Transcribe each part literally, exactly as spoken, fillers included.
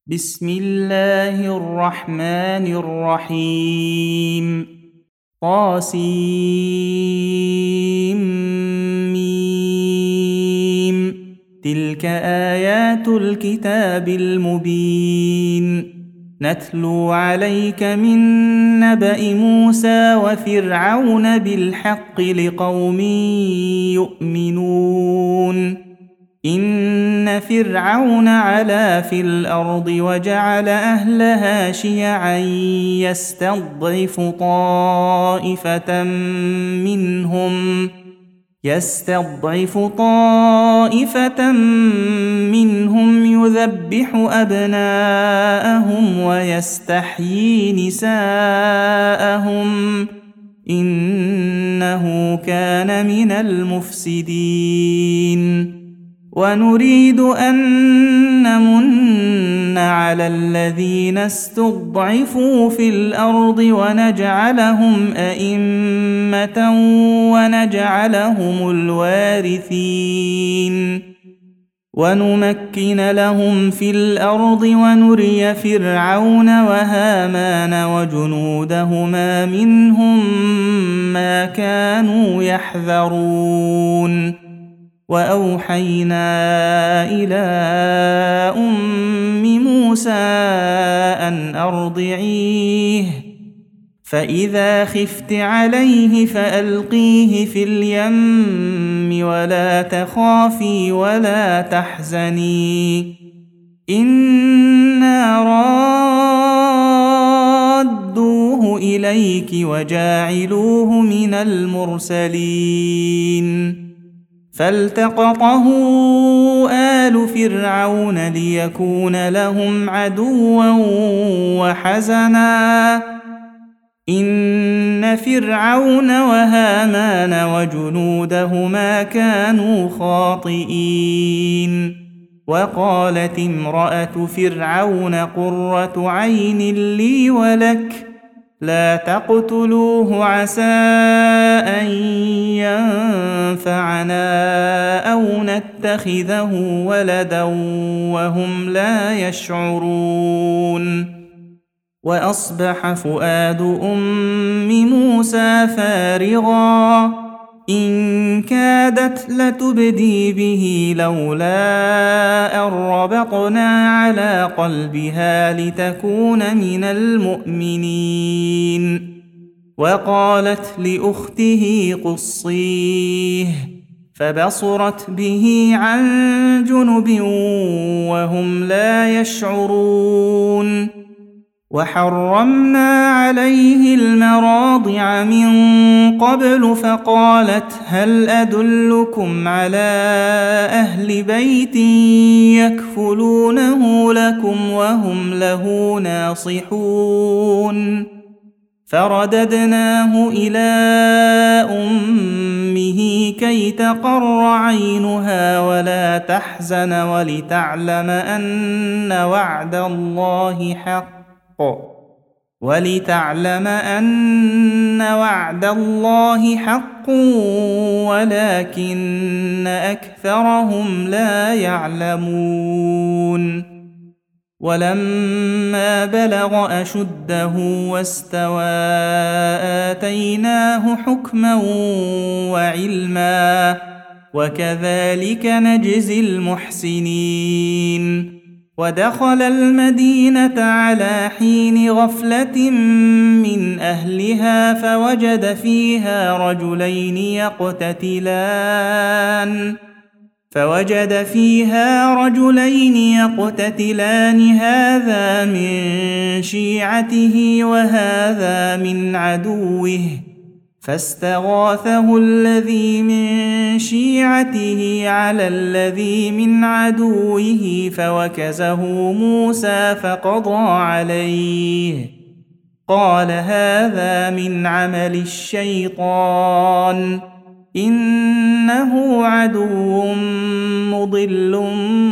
بسم الله الرحمن الرحيم طاسيم تلك آيات الكتاب المبين نتلو عليك من نبأ موسى وفرعون بالحق لقوم يؤمنون إن فرعون علا في الأرض وجعل أهلها شيعا يستضعف طائفة منهم يستضعف طائفة منهم يذبح أبناءهم ويستحيي نساءهم إنه كان من المفسدين ونريد أن نمن على الذين استضعفوا في الأرض ونجعلهم أئمة ونجعلهم الوارثين ونمكن لهم في الأرض ونري فرعون وهامان وجنودهما منهم ما كانوا يحذرون وأوحينا إلى أم موسى أن أرضعيه فإذا خفت عليه فألقيه في اليم ولا تخافي ولا تحزني إنا رادوه إليك وجاعلوه من المرسلين فالتقطه آل فرعون ليكون لهم عدوا وحزنا إن فرعون وهامان وجنودهما كانوا خاطئين وقالت امرأة فرعون قرة عين لي ولك لا تقتلوه عسى أن ينفعنا أو نتخذه ولدا وهم لا يشعرون وأصبح فؤاد أم موسى فارغا إن كادت لتبدي به لولا أن ربطنا على قلبها لتكون من المؤمنين وقالت لأخته قصيه فبصرت به عن جنب وهم لا يشعرون وحرمنا عليه المراضع من قبل فقالت هل أدلكم على أهل بيت يكفلونه لكم وهم له ناصحون فرددناه إلى أمه كي تقر عينها ولا تحزن ولتعلم أن وعد الله حق ولتعلم أن وعد الله حق ولكن أكثرهم لا يعلمون ولما بلغ أشده واستوى آتيناه حكما وعلما وكذلك نجزي المحسنين ودخل المدينة على حين غفلة من أهلها فوجد فيها رجلين يقتتلان فوجد فيها رجلين يقتتلان هذا من شيعته وهذا من عدوه فاستغاثه الذي من شيعته على الذي من عدوه فوكزه موسى فقضى عليه قال هذا من عمل الشيطان إنه عدو مضل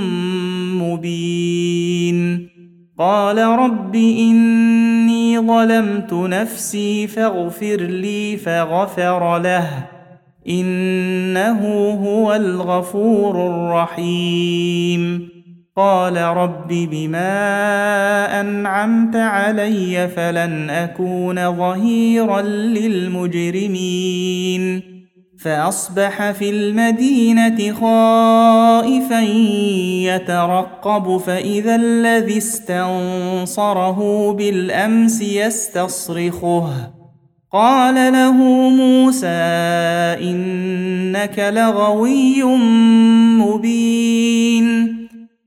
مبين قال رب إني ظلمت نفسي فاغفر لي فغفر له إنه هو الغفور الرحيم قال رب بما أنعمت علي فلن أكون ظهيرا للمجرمين فأصبح في المدينة خائفا يترقب فإذا الذي استنصره بالأمس يستصرخه قال له موسى إنك لغوي مبين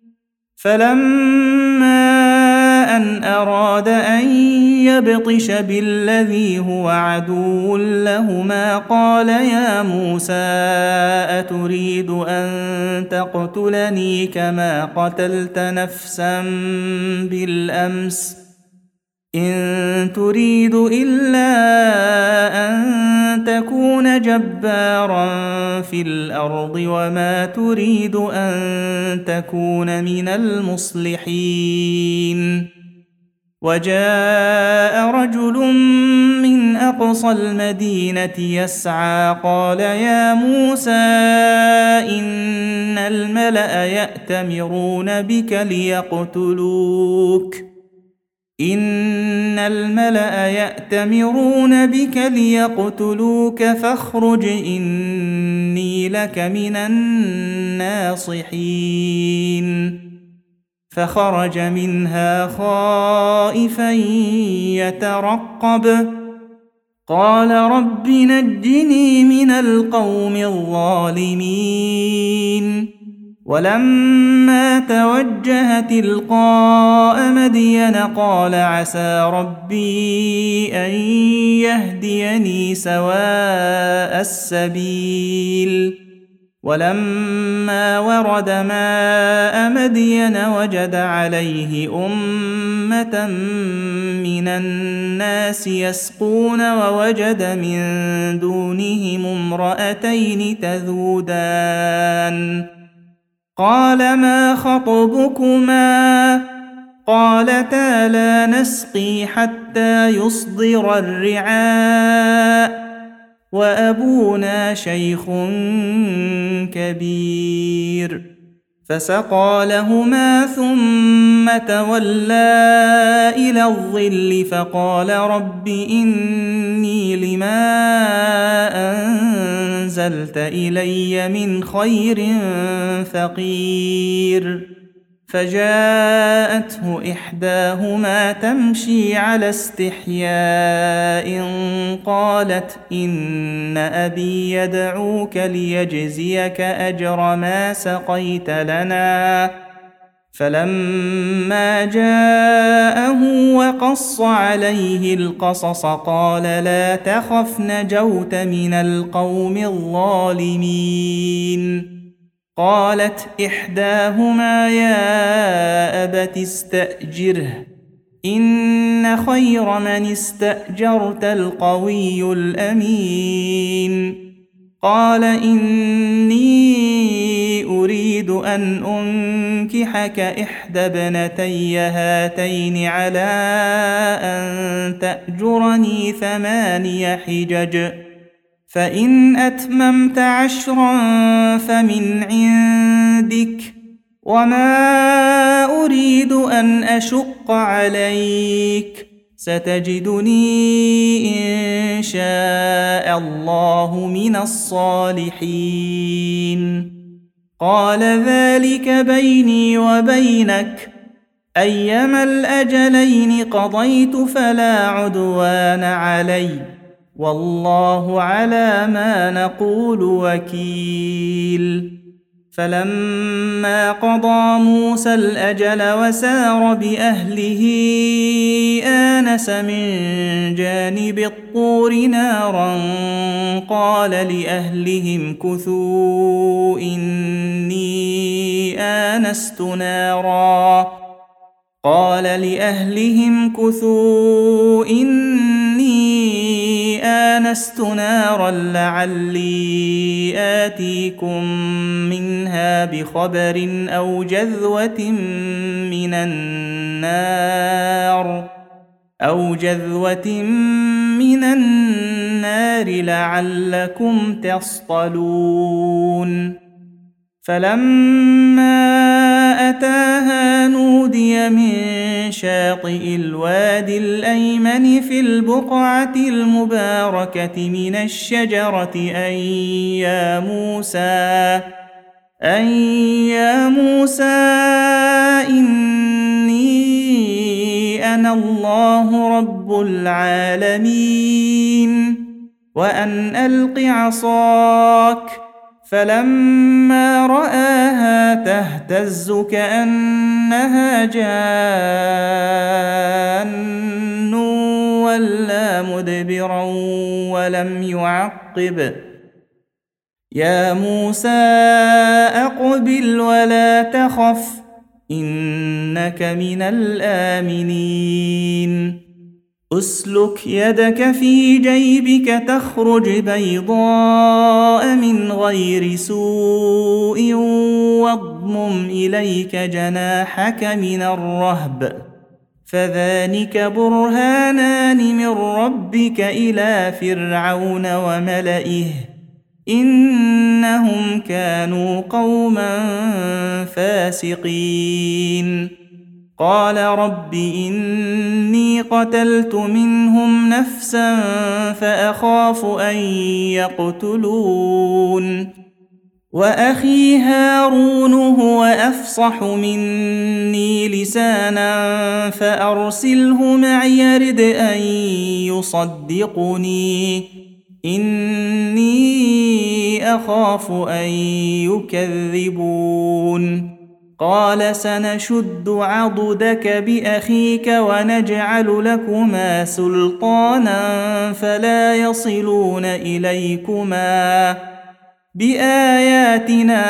فلما أن أراد أن يبطش بالذي هو عدو لهما قال يا موسى أتريد أن تقتلني كما قتلت نفسا بالأمس إن تريد إلا أن تكون جبارا في الأرض وما تريد أن تكون من المصلحين وجاء رجل من أقصى المدينة يسعى قال يا موسى إن الملأ يأتمرون بك ليقتلوك إن الملأ يأتمرون بك ليقتلوك فاخرج إني لك من الناصحين فخرج منها خائفا يترقب قال رب نجني من القوم الظالمين ولما توجه تلقاء مدين قال عسى ربي أن يهديني سواء السبيل ولما ورد ماء مدين وجد عليه أمة من الناس يسقون ووجد من دونهم امرأتين تذودان قال ما خطبكما قالتا لا نسقي حتى يصدر الرعاء وأبونا شيخ كبير فسقى لهما ثم تولى إلى الظل فقال رب إني لما أنزلت إلي من خير فقير فجاءته إحداهما تمشي على استحياء قالت إن أبي يدعوك ليجزيك أجر ما سقيت لنا فلما جاءه وقص عليه القصص قال لا تخف نجوت من القوم الظالمين قالت إحداهما يا أبت استأجره إن خير من استأجرت القوي الأمين قال إني أريد أن أنكحك إحدى ابنتي هاتين على أن تأجرني ثماني حجج فإن أتممت عشرا فمن عندك وما أريد أن أشق عليك ستجدني إن شاء الله من الصالحين قال ذلك بيني وبينك أيما الأجلين قضيت فلا عدوان علي والله على ما نقول وكيل فلما قضى موسى الأجل وسار بأهله آنس من جانب الطور نارا قال لأهلهم كثوا إني آنست نارا قال لأهلهم كثوا إني آنست نارا لعلي آتيكم منها بخبر أو جذوة من النار أو جذوة من النار لعلكم تصطلون فلما أتاها شاطئ الوادي الأيمن في البقعة المباركة من الشجرة أن يا موسى أن يا موسى إني أنا الله رب العالمين وأن ألق عصاك. فلما رآها تهتز كأنها جان ولا مدبرا ولم يعقب. يا موسى أقبل ولا تخف إنك من الآمنين. أسلك يدك في جيبك تخرج بيضاء من غير سوء واضمم إليك جناحك من الرهب فذلك برهانان من ربك إلى فرعون وملئه إنهم كانوا قوما فاسقين. قال رب إني قتلت منهم نفسا فأخاف أن يقتلون وأخي هارون هو أفصح مني لسانا فأرسله معي يرد أن يصدقني إني أخاف أن يكذبون. قال سنشد عضدك بأخيك ونجعل لكما سلطانا فلا يصلون إليكما بآياتنا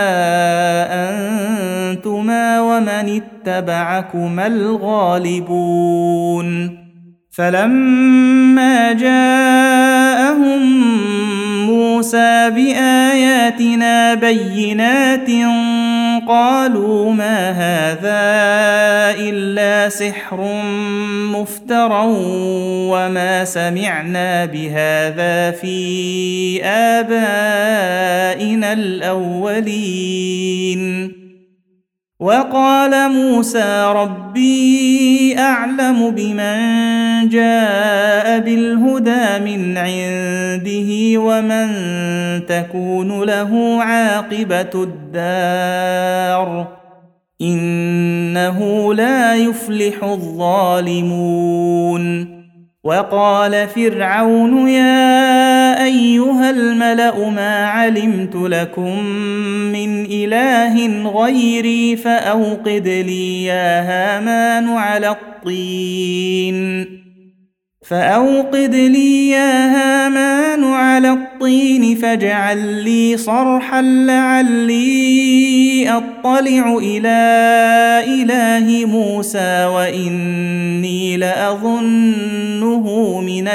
أنتما ومن اتبعكما الغالبون. فلما جاءهم موسى بآياتنا بينات قالوا ما هذا إلا سحر مفترى وما سمعنا بهذا في آبائنا الأولين. وقال موسى ربي أعلم بمن جاء بالهدى من عنده ومن تكون له عاقبة الدار إنه لا يفلح الظالمون. وقال فرعون يا أيها الملأ ما علمت لكم من إله غيري فأوقد لي يا هامان على الطين فأوقد لي يا هامان على الطين فاجعل لي صرحا لعلي أطلع إلى إله موسى وإني لأظنه من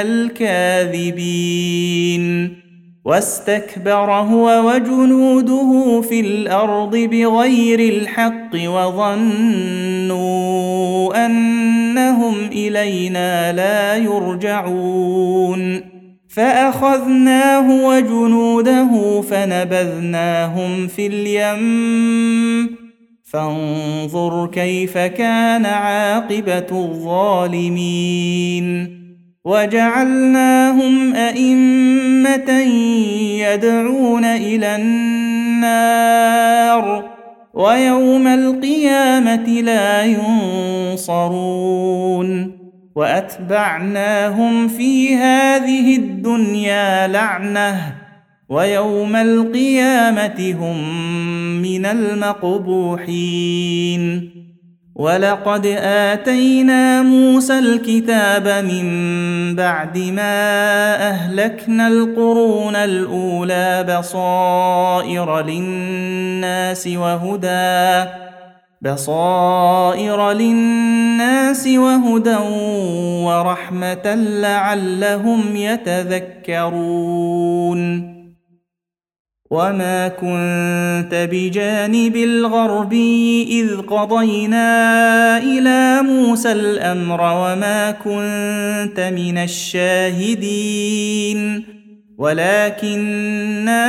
الكاذبين. واستكبر هو وجنوده في الأرض بغير الحق وظنوا أنهم إلينا لا يرجعون فأخذناه وجنوده فنبذناهم في اليم فانظر كيف كان عاقبة الظالمين. وجعلناهم أئمة يدعون إلى النار ويوم القيامة لا ينصرون. وأتبعناهم في هذه الدنيا لعنة ويوم القيامة هم من المقبوحين. ولقد آتينا موسى الكتاب من بعد ما أهلكنا القرون الأولى بصائر للناس وهدى بصائر للناس وهدى ورحمة لعلهم يتذكرون. وما كنت بجانب الغربي إذ قضينا إلى موسى الأمر وما كنت من الشاهدين ولكننا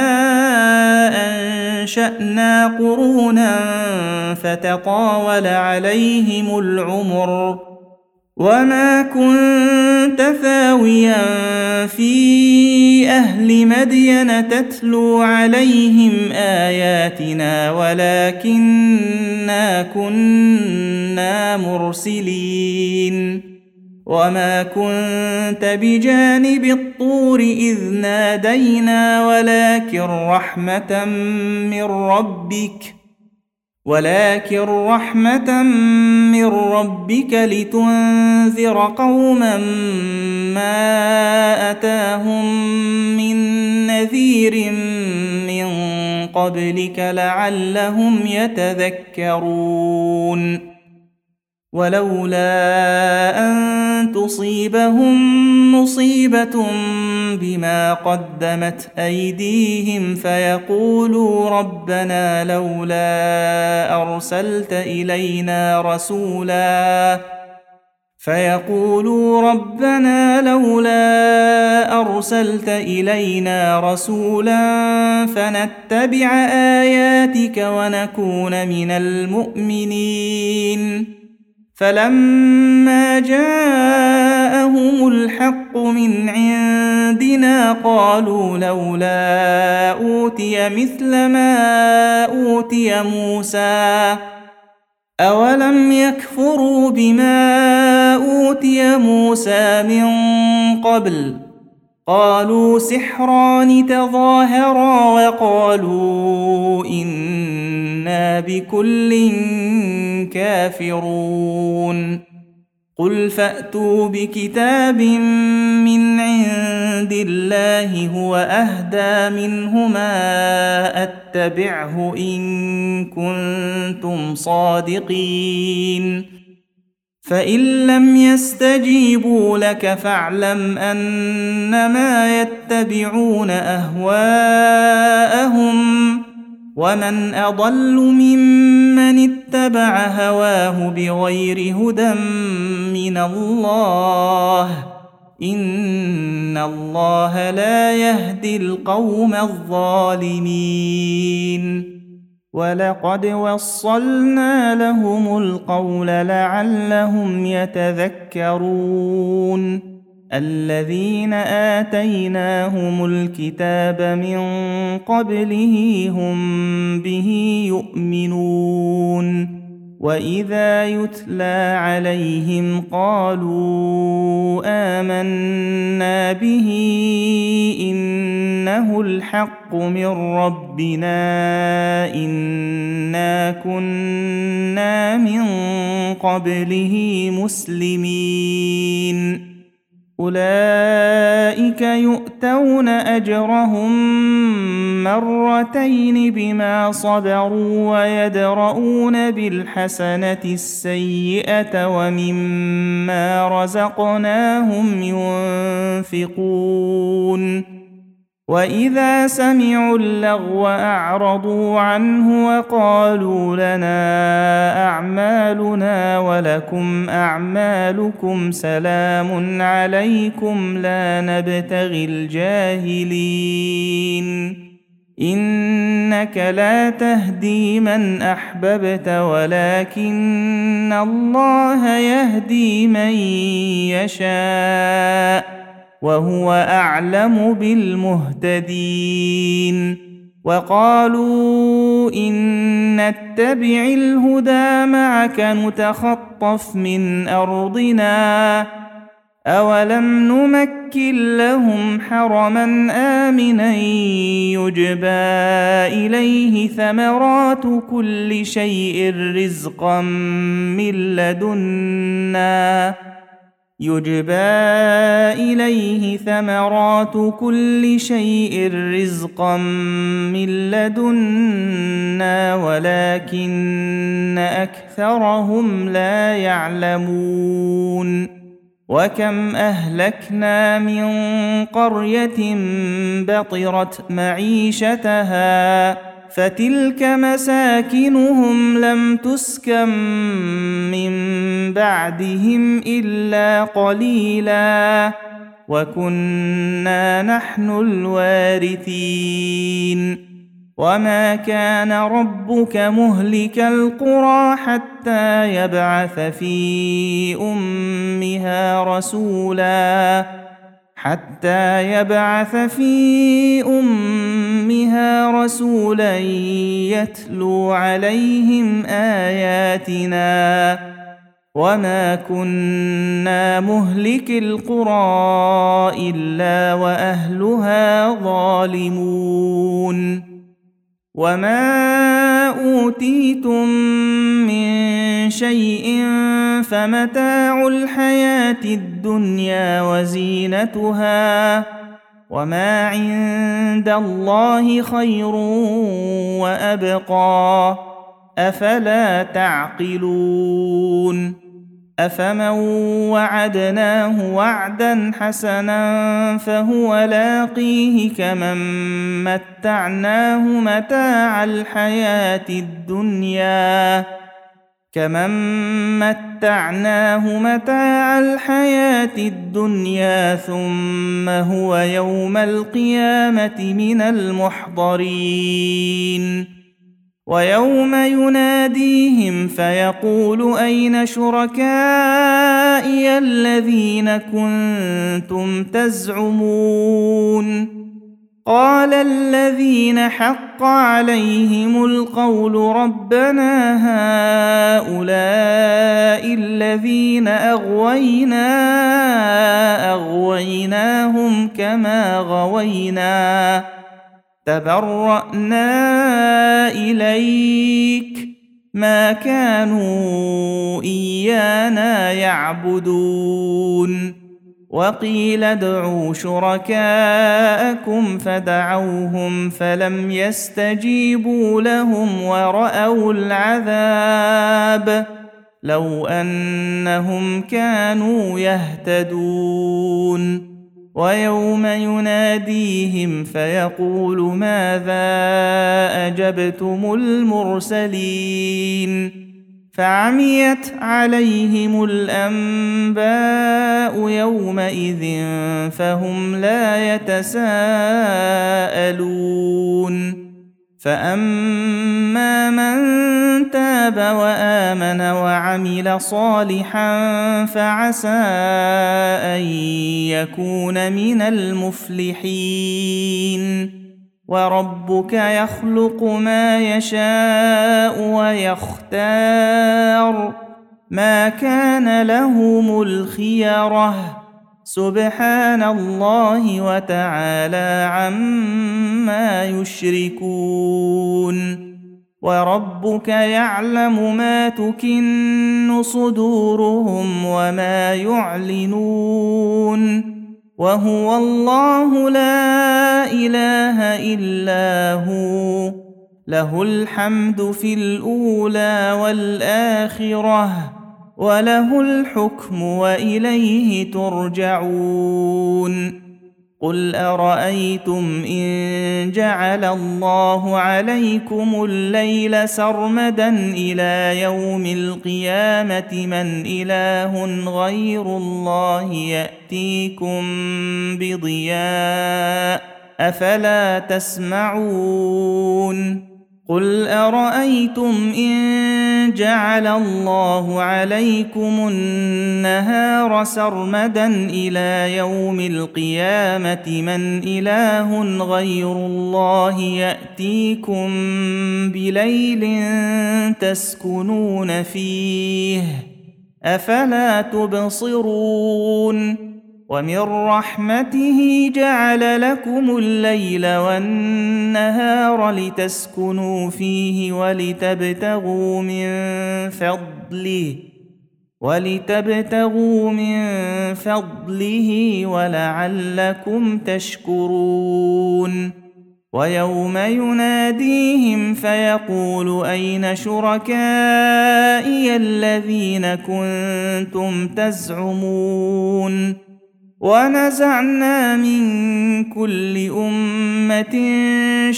أنشأنا قرونا فتطاول عليهم العمر وما كنت ثاويا في أهل مدين تتلو عليهم آياتنا ولكننا كنا مرسلين وما كنت بجانب الطور إذ نادينا ولكن رحمة من ربك ولكن رحمة من ربك لتنذر قوما ما أتاهم من نذير من قبلك لعلهم يتذكرون ولولا أن تصيبهم مصيبة بما قدمت أيديهم فيقولوا ربنا لولا أرسلت إلينا رسولا فيقولوا ربنا لولا أرسلت إلينا رسولا فنتبع آياتك ونكون من المؤمنين فلما جاءهم الحق من عندنا قالوا لولا أوتي مثل ما أوتي موسى أولم يكفروا بما أوتي موسى من قبل قالوا سحران تظاهرا وقالوا إنا بكل كافرون قل فأتوا بكتاب من عند الله هو أهدى منهما أتبعه إن كنتم صادقين فإن لم يستجيبوا لك فاعلم أنما يتبعون أهواءهم ومن أضل ممن اتبع هواه بغير هدى من الله إن الله لا يهدي القوم الظالمين ولقد وصلنا لهم القول لعلهم يتذكرون الذين آتيناهم الكتاب من قبله هم به يؤمنون وإذا يتلى عليهم قالوا آمنا به إنه الحق من ربنا إنا كنا من قبله مسلمين أولئك يؤتون أجرهم مرتين بما صبروا ويدرؤون بالحسنة السيئة ومما رزقناهم ينفقون وإذا سمعوا اللغو أعرضوا عنه وقالوا لنا أعمالنا ولكم أعمالكم سلام عليكم لا نبتغي الجاهلين إنك لا تهدي من أحببت ولكن الله يهدي من يشاء وهو أعلم بالمهتدين وقالوا إن نتبع الهدى معك نتخطف من أرضنا أولم نمكن لهم حرما آمنا يجبى إليه ثمرات كل شيء رزقا من لدنا يجبى إليه ثمرات كل شيء رزقا من لدنا ولكن أكثرهم لا يعلمون وكم أهلكنا من قرية بطرت معيشتها فتلك مساكنهم لم تسكن من بعدهم إلا قليلا وكنا نحن الوارثين وما كان ربك مهلك القرى حتى يبعث في أمها رسولا حتى يبعث في أمها رسولا يتلو عليهم آياتنا وما كنا مهلك القرى إلا وأهلها ظالمون وما أوتيتم من شيء فمتاع الحياة الدنيا وزينتها وما عند الله خير وأبقى أفلا تعقلون أفمن وعدناه وعدا حسنا فهو لاقيه كمن متعناه متاع الحياة الدنيا كمن متعناه متاع الحياة الدنيا ثم هو يوم القيامة من المحضرين ويوم يناديهم فيقول أين شركائي الذين كنتم تزعمون قال الذين حق عليهم القول ربنا هؤلاء الذين أغوينا أغويناهم كما غوينا تبرأنا إليك ما كانوا إيانا يعبدون وقيل ادعوا شركاءكم فدعوهم فلم يستجيبوا لهم ورأوا العذاب لو أنهم كانوا يهتدون ويوم يناديهم فيقول ماذا أجبتم المرسلين فعميت عليهم الأنباء يومئذ فهم لا يتساءلون فأما من تاب وآمن وعمل صالحا فعسى أن يكون من المفلحين وربك يخلق ما يشاء ويختار ما كان لهم الخيرة سبحان الله وتعالى عما يشركون وربك يعلم ما تكن صدورهم وما يعلنون وهو الله لا إله إلا هو له الحمد في الأولى والآخرة وله الحكم وإليه ترجعون قل أرأيتم إن جعل الله عليكم الليل سرمدا إلى يوم القيامة من إله غير الله يأتيكم بضياء أفلا تسمعون قل أرأيتم إن جعل الله عليكم النهار سرمدا إلى يوم القيامة من إله غير الله يأتيكم بليل تسكنون فيه أفلا تبصرون ومن رحمته جعل لكم الليل والنهار لتسكنوا فيه ولتبتغوا من فضله ولتبتغوا من فضله ولعلكم تشكرون ويوم يناديهم فيقول أين شركائي الذين كنتم تزعمون ونزعنا من كل أمة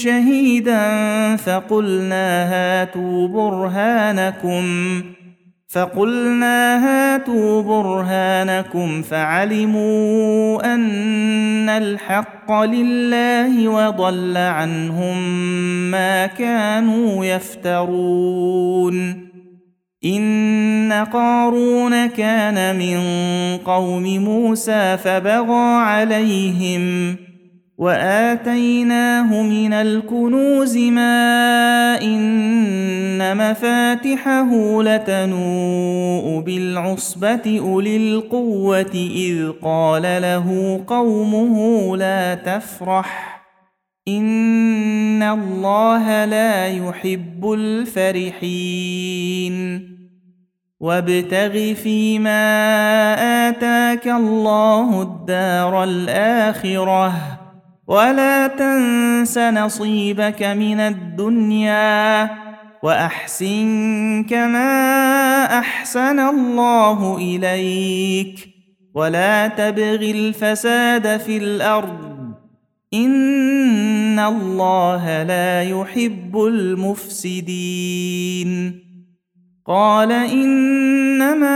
شهيدا فقلنا هاتوا برهانكم فقلنا هاتوا برهانكم فعلموا أن الحق لله وضل عنهم ما كانوا يفترون. إن قارون كان من قوم موسى فبغى عليهم وآتيناه من الكنوز ما إن مفاتحه لتنوء بالعصبة أولي القوة إذ قال له قومه لا تفرح إن الله لا يحب الفرحين. وابتغ فيما آتاك الله الدار الآخرة ولا تنس نصيبك من الدنيا وأحسن كما أحسن الله إليك ولا تبغ الفساد في الأرض إن الله لا يحب المفسدين. قال إنما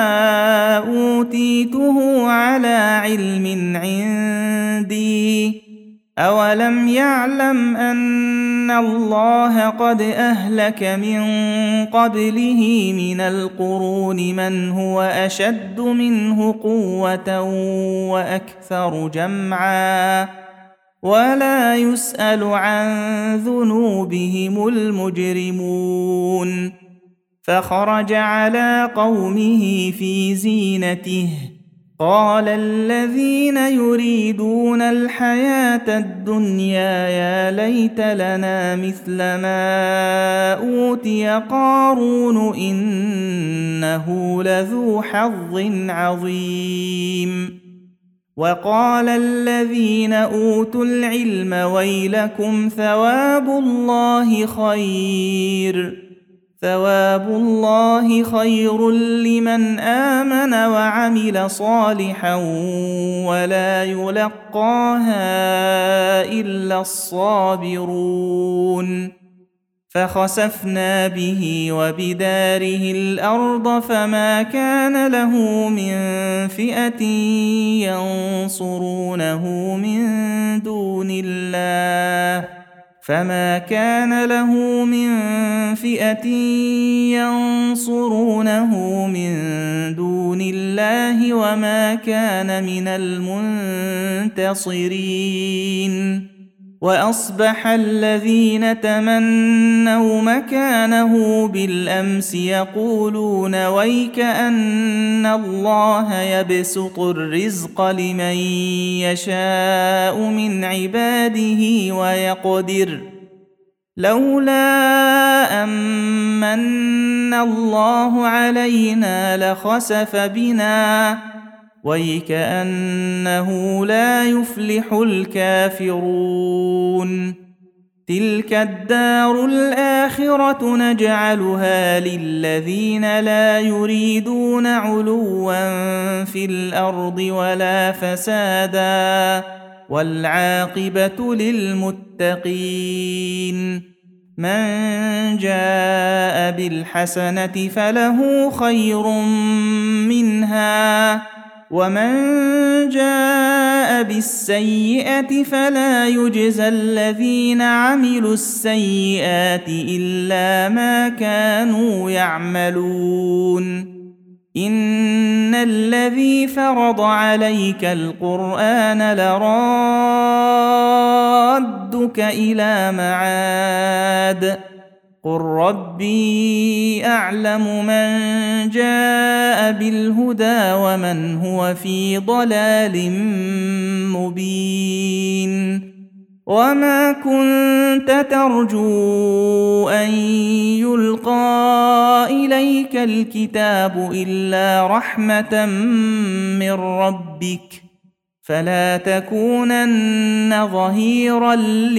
أوتيته على علم عندي أولم يعلم أن الله قد أهلك من قبله من القرون من هو أشد منه قوة وأكثر جمعا ولا يسأل عن ذنوبهم المجرمون. فخرج على قومه في زينته قال الذين يريدون الحياة الدنيا يا ليت لنا مثل ما أوتي قارون إنه لذو حظ عظيم. وقال الذين أوتوا العلم ويلكم ثواب الله خير ثواب الله خير لمن آمن وعمل صالحا ولا يلقاها إلا الصابرون. فخسفنا به وبداره الأرض فما كان له من فئة ينصرونه من دون الله فما كان له من فئة ينصرونه من دون الله وما كان من المنتصرين. وأصبح الذين تمنوا مكانه بالأمس يقولون ويك أن الله يبسط الرزق لمن يشاء من عباده ويقدر لولا أمن الله علينا لخسف بنا ويكأنه لا يفلح الكافرون. تلك الدار الآخرة نجعلها للذين لا يريدون علوا في الأرض ولا فسادا والعاقبة للمتقين. من جاء بالحسنة فله خير منها ومن جاء بالسيئة فلا يجزى الذين عملوا السيئات إلا ما كانوا يعملون. إن الذي فرض عليك القرآن لرادك إلى معاد قل ربي أعلم من جاء بالهدى ومن هو في ضلال مبين. وما كنت ترجو أن يلقى إليك الكتاب إلا رحمة من ربك فلا تكونن ظهيرا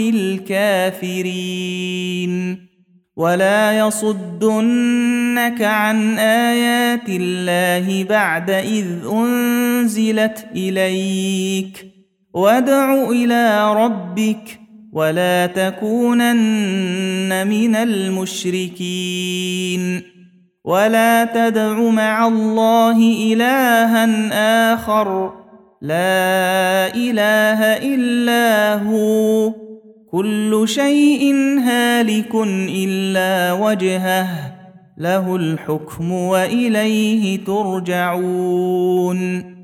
للكافرين. ولا يصدنك عن آيات الله بعد إذ أنزلت إليك وادع إلى ربك ولا تكونن من المشركين. ولا تدع مع الله إلها آخر لا إله إلا هو كل شيء هالك إلا وجهه له الحكم وإليه ترجعون.